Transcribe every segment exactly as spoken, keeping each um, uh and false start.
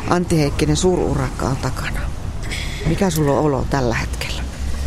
Antti Heikkinen, suururakka on takana. Mikä sulla on olo tällä hetkellä?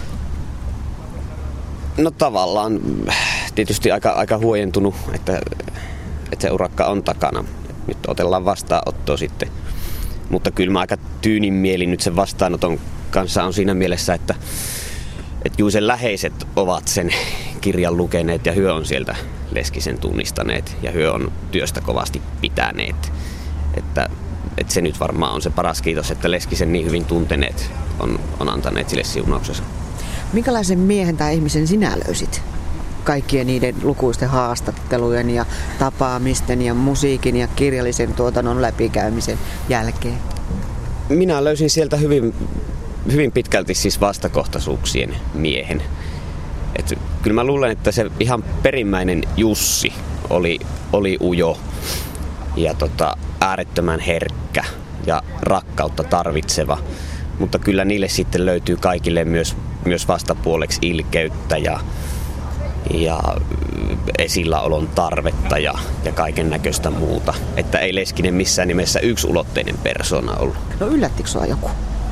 No tavallaan tietysti aika, aika huojentunut, että, että se urakka on takana. Nyt otellaan vastaanottoa sitten. Mutta kyllä mä aika tyynin mieli nyt sen vastaanoton kanssa on siinä mielessä, että, että Juusen läheiset ovat sen kirjan lukeneet ja hyö on sieltä Leskisen tunnistaneet ja hyö on työstä kovasti pitäneet. Että, että se nyt varmaan on se paras kiitos, että Leskisen niin hyvin tunteneet on, on antaneet sille siunauksensa. Minkälaisen miehen tai ihmisen sinä löysit kaikkien niiden lukuisten haastattelujen ja tapaamisten ja musiikin ja kirjallisen tuotannon läpikäymisen jälkeen? Minä löysin sieltä hyvin, hyvin pitkälti siis vastakohtaisuuksien miehen. Et kyllä mä luulen, että se ihan perimmäinen Jussi oli, oli ujo ja tota, äärettömän herkkä ja rakkautta tarvitseva. Mutta kyllä niille sitten löytyy kaikille myös, myös vastapuoleksi ilkeyttä ja, ja esilläolon tarvetta ja, ja kaiken näköistä muuta. Että ei Leskinen missään nimessä yksiulotteinen persona ollut. No yllättikö sua joku?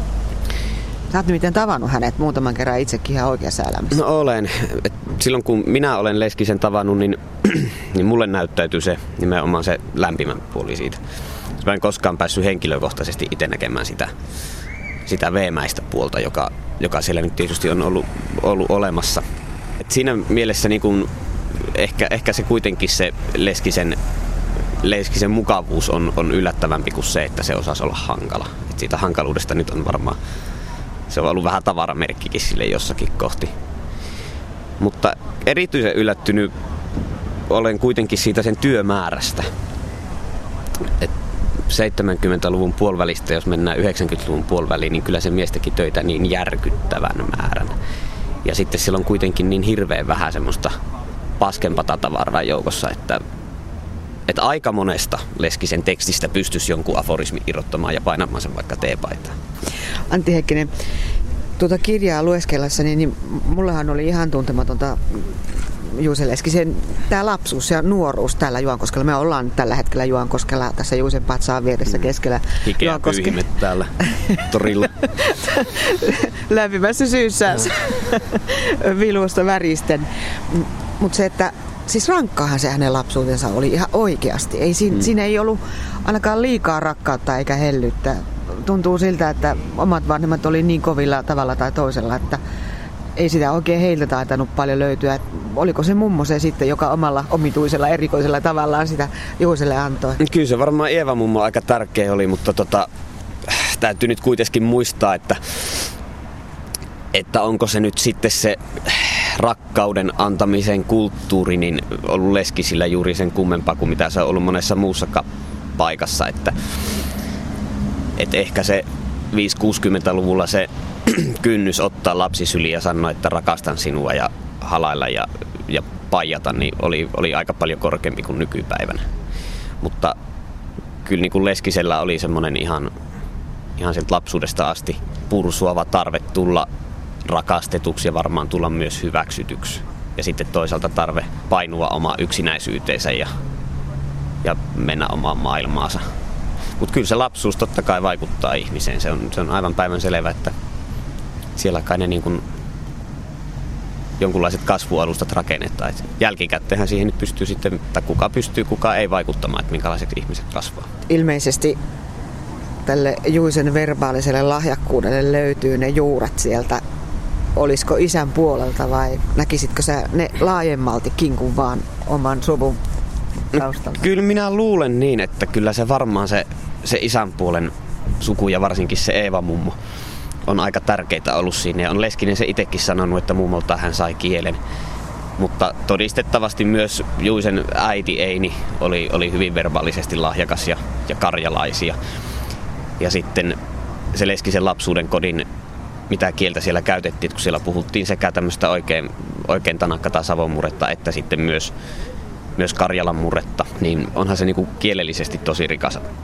Sä oot nimittäin tavannut hänet muutaman kerran itsekin ihan oikeassa elämässä. No olen. Et silloin kun minä olen Leskisen tavannut, niin, niin mulle näyttäytyy se nimenomaan se lämpimän puoli siitä. Mä en koskaan päässyt henkilökohtaisesti itse näkemään sitä, sitä veemäistä puolta, joka, joka siellä nyt tietysti on ollut, ollut olemassa. Et siinä mielessä niin kun ehkä, ehkä se kuitenkin se Leskisen, Leskisen mukavuus on, on yllättävämpi kuin se, että se osasi olla hankala. Et siitä hankaluudesta nyt on varmaan, se on ollut vähän tavaramerkkikin sille jossakin kohti. Mutta erityisen yllättynyt olen kuitenkin siitä sen työmäärästä. Et seitsemänkymmentäluvun puolivälistä, jos mennään yhdeksänkymmentäluvun puoliväliin, niin kyllä se mies teki töitä niin järkyttävän määrän. Ja sitten siellä on kuitenkin niin hirveän vähän semmoista paskempata tavaraa joukossa, että, että aika monesta Leskisen tekstistä pystyisi jonkun aforismin irrottamaan ja painamaan sen vaikka teepaitaan. Antti Heikkinen, tuota kirjaa lueskellessani, niin mullahan oli ihan tuntematonta Juusen Leskisen tämä lapsuus ja nuoruus täällä Juankoskella. Me ollaan tällä hetkellä Juankoskella tässä Juusen patsaan vieressä keskellä Hikeä Juankoske... pyyhimet täällä torilla. Lämpimässä syyssä vilusta väristen. Mutta se, että siis rankkaahan se hänen lapsuutensa oli ihan oikeasti. Ei, siinä, mm. siinä ei ollut ainakaan liikaa rakkautta eikä hellyyttä. Tuntuu siltä, että omat vanhemmat oli niin kovilla tavalla tai toisella, että ei sitä oikein heiltä taitanut paljon löytyä. Oliko se mummo se sitten, joka omalla omituisella erikoisella tavallaan sitä Juuselle antoi? Kyllä se varmaan Eeva mummo aika tärkeä oli, mutta tota, täytyy nyt kuitenkin muistaa, että, että onko se nyt sitten se rakkauden antamisen kulttuuri niin ollut Leskisillä juuri sen kummempaa kuin mitä se on ollut monessa muussakaan paikassa. Että, että ehkä se viisikymmentä-kuusikymmentäluvulla se kynnys ottaa lapsi syliin ja sanoa, että rakastan sinua ja halailla ja, ja paijata, niin oli, oli aika paljon korkeampi kuin nykypäivänä. Mutta kyllä niin kuin Leskisellä oli semmoinen ihan, ihan sieltä lapsuudesta asti pursuava tarve tulla rakastetuksi ja varmaan tulla myös hyväksytyksi. Ja sitten toisaalta tarve painua omaa yksinäisyyteensä ja, ja mennä omaan maailmaansa. Mutta kyllä se lapsuus totta kai vaikuttaa ihmiseen. Se on, se on aivan päivän selvä, että siellä kai ne niin kuin jonkunlaiset kasvualustat rakennetaan. Jälkikäteenhän siihen nyt pystyy sitten, että kuka pystyy, kuka ei vaikuttamaan, että minkälaiset ihmiset kasvaa. Ilmeisesti tälle Juusen verbaaliselle lahjakkuudelle löytyy ne juuret sieltä. Olisiko isän puolelta vai näkisitkö sä ne laajemmaltikin kuin vaan oman suvun taustalta? Kyllä minä luulen niin, että kyllä se varmaan se, se isän puolen suku ja varsinkin se Eeva mummo on aika tärkeitä ollut siinä. Ja on Leskinen se itsekin sanonut, että mummolta hän sai kielen. Mutta todistettavasti myös Juusen äiti Eini oli, oli hyvin verbaalisesti lahjakas ja, ja karjalaisia. Ja sitten se Leskisen lapsuuden kodin, mitä kieltä siellä käytettiin, kun siellä puhuttiin sekä tämmöistä oikein, oikein tanakka tai savon murretta, että sitten myös, myös Karjalan murretta, niin onhan se niinku kielellisesti tosi rikas,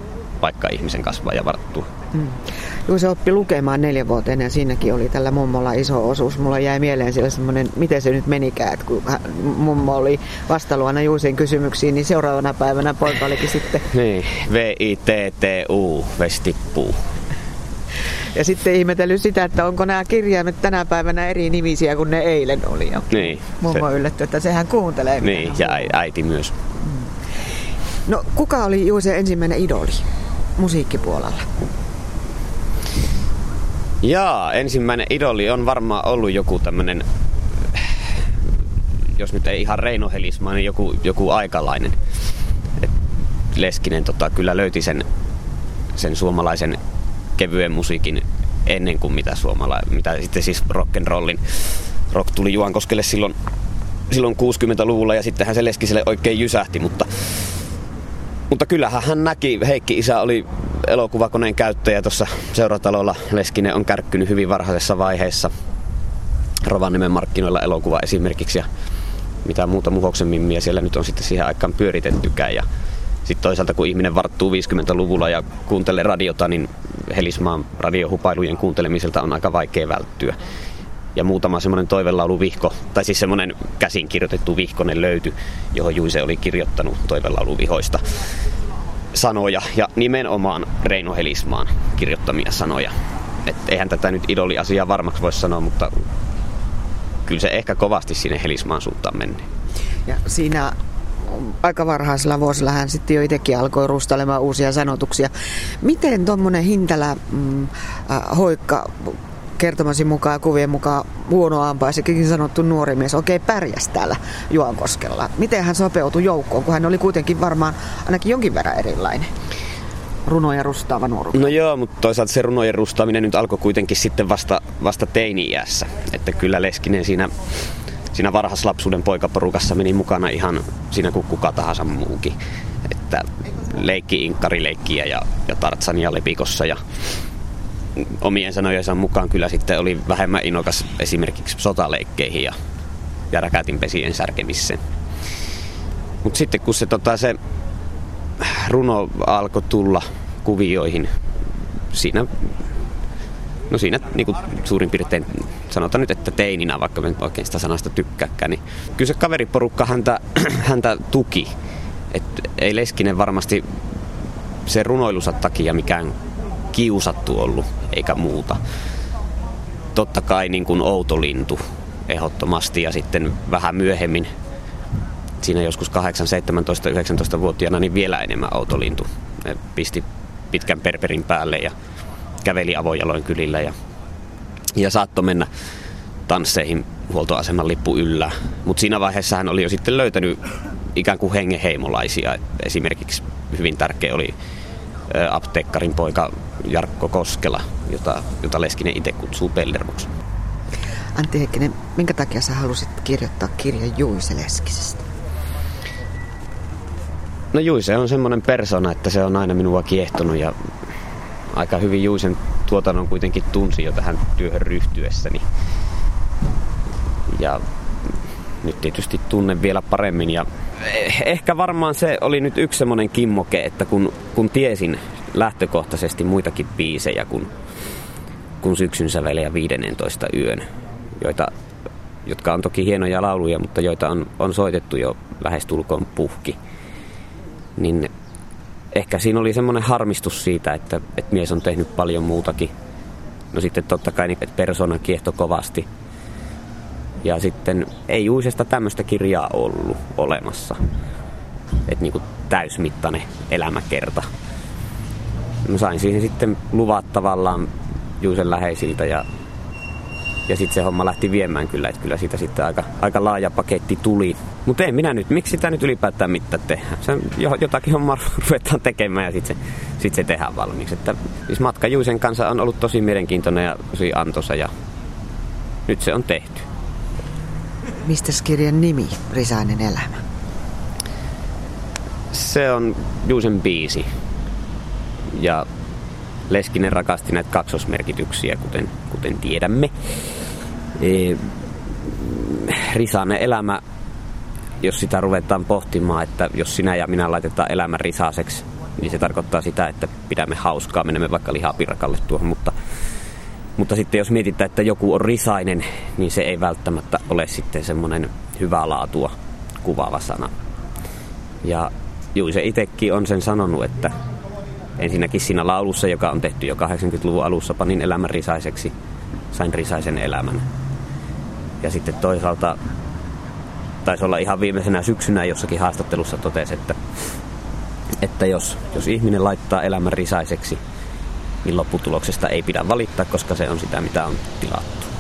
paikka ihmisen kasvaa ja varttua. Mm. Juuse oppi lukemaan neljänvuoteen ja siinäkin oli tällä mummolla iso osuus. Mulla jäi mieleen siellä semmoinen, miten se nyt menikään, että kun mummo oli vastaluona Juusen kysymyksiin, niin seuraavana päivänä poika olikin sitten... Niin, V I T T U, vestippuu. Ja sitten ihmetellyt sitä, että onko nämä kirjaimet tänä päivänä eri nimisiä kuin ne eilen oli. Niin. Mummo se... yllätty, että sehän kuuntelee. Niin, ja äiti myös. No, kuka oli Juusen ensimmäinen idoli musiikkipuolella? Jaa, ensimmäinen idoli on varmaan ollut joku tämmönen, jos nyt ei ihan Reino Helismaa, niin joku, joku aikalainen. Et Leskinen tota, kyllä löyti sen, sen suomalaisen kevyen musiikin ennen kuin mitä, suomala- mitä sitten siis rock'n'rollin. Rock tuli Juankoskelle silloin, silloin kuusikymmentäluvulla ja sittenhän se Leskiselle oikein jysähti, mutta Mutta kyllähän hän näki, Heikki isä oli elokuvakoneen käyttäjä tuossa Seuratalolla. Leskinen on kärkkynyt hyvin varhaisessa vaiheessa Rovaniemen markkinoilla elokuva esimerkiksi ja mitä muuta Muhoksen mimmiä siellä nyt on sitten siihen aikaan pyöritettykään. Ja sitten toisaalta kun ihminen varttuu viisikymmentäluvulla ja kuuntelee radiota, niin Helismaan radiohupailujen kuuntelemiselta on aika vaikea välttyä. Ja muutama semmoinen toivelauluvihko, tai siis semmoinen käsin kirjoitettu vihkonen löytyi, johon Juise oli kirjoittanut toivelauluvihoista sanoja. Ja nimenomaan Reino Helismaan kirjoittamia sanoja. Et eihän tätä nyt idoliasiaa varmaksi voi sanoa, mutta kyllä se ehkä kovasti sinne Helismaan suuntaan menee. Ja siinä aika varhaisella vuosilla hän sitten jo itsekin alkoi rustailemaan uusia sanotuksia. Miten tuommoinen Hintelä mm, äh, Hoikka kertomasi mukaan kuvien mukaan huonoampaisikin sanottu nuori mies oikein pärjäs täällä Juankoskella? Miten hän sopeutui joukkoon, kun hän oli kuitenkin varmaan ainakin jonkin verran erilainen? Runoja rustaava nuoruus. No joo, mutta toisaalta se runojen rustaaminen nyt alkoi kuitenkin sitten vasta, vasta teini-iässä. Että kyllä Leskinen siinä, siinä varhaislapsuuden poikaporukassa meni mukana ihan siinä kuin kuka tahansa muukin. Että leikki inkkarileikkiä ja, ja Tartsania lepikossa ja omien sanojensa mukaan kyllä sitten oli vähemmän innokas esimerkiksi sotaleikkeihin ja, ja räkätinpesien särkemiseen. Mutta sitten kun se, tota, se runo alkoi tulla kuvioihin, siinä, no siinä niin kuin suurin piirtein sanotaan nyt, että teininä, vaikka en oikein sitä sanasta tykkääkään, niin kyllä se kaveriporukka häntä, häntä tuki. Et ei Leskinen varmasti sen runoilunsa takia mikään kiusattu ollut, eikä muuta. Totta kai niin kuin outo lintu ehdottomasti ja sitten vähän myöhemmin, siinä joskus kahdeksan, seitsemäntoista, yhdeksäntoista-vuotiaana, niin vielä enemmän outo lintu. Ne pisti pitkän perperin päälle ja käveli avojaloin kylillä ja, ja saattoi mennä tansseihin huoltoaseman lippu yllä. Mutta siinä vaiheessa hän oli jo sitten löytänyt ikään kuin hengenheimolaisia. Esimerkiksi hyvin tärkeä oli apteekkarin poika Jarkko Koskela, jota, jota Leskinen itse kutsuu Pellervoksi. Antti Heikkinen, minkä takia sä halusit kirjoittaa kirjan Juise Leskisestä? No Juise on semmoinen persona, että se on aina minua kiehtonut ja aika hyvin Juisen tuotannon kuitenkin tunsi jo tähän työhön ryhtyessäni. Ja nyt tietysti tunnen vielä paremmin ja ehkä varmaan se oli nyt yksi semmoinen kimmoke, että kun, kun tiesin lähtökohtaisesti muitakin biisejä kuin, kuin Syksyn sävel ja viidennentoista yön, joita, jotka on toki hienoja lauluja, mutta joita on, on soitettu jo lähestulkoon puhki, niin ehkä siinä oli semmoinen harmistus siitä, että, että mies on tehnyt paljon muutakin. No sitten totta kai, että persona kiehto kovasti. Ja sitten ei Juisesta tämmöistä kirjaa ollut olemassa. Että niinku täysmittainen elämäkerta. Mä sain siihen sitten luvat tavallaan Juisen läheisiltä ja, ja sitten se homma lähti viemään kyllä. Että kyllä siitä sitten aika, aika laaja paketti tuli. Mutta ei minä nyt, miksi sitä nyt ylipäätään mitään tehdään? Se jotakin hommaa ruvetaan tekemään ja sitten se, sit se tehdään valmiiksi. Että, siis matka Juisen kanssa on ollut tosi mielenkiintoinen ja tosi antoisa ja nyt se on tehty. Mistäs kirjan nimi, Risainen elämä? Se on Juusen biisi. Ja Leskinen rakasti näitä kaksosmerkityksiä, kuten, kuten tiedämme. E, Risainen elämä, jos sitä ruvetaan pohtimaan, että jos sinä ja minä laitetaan elämän risaiseksi, niin se tarkoittaa sitä, että pidämme hauskaa, menemme vaikka lihapirkalle tuohon, mutta, mutta sitten jos mietitään, että joku on risainen, niin se ei välttämättä ole sitten semmoinen hyvää laatua kuvaava sana. Ja juu, se itsekin on sen sanonut, että ensinnäkin siinä laulussa, joka on tehty jo kahdeksankymmentäluvun alussa, panin elämän risaiseksi, sain risaisen elämän. Ja sitten toisaalta taisi olla ihan viimeisenä syksynä jossakin haastattelussa totesi, että, että jos, jos ihminen laittaa elämän risaiseksi, niin lopputuloksesta ei pidä valittaa, koska se on sitä, mitä on tilattu.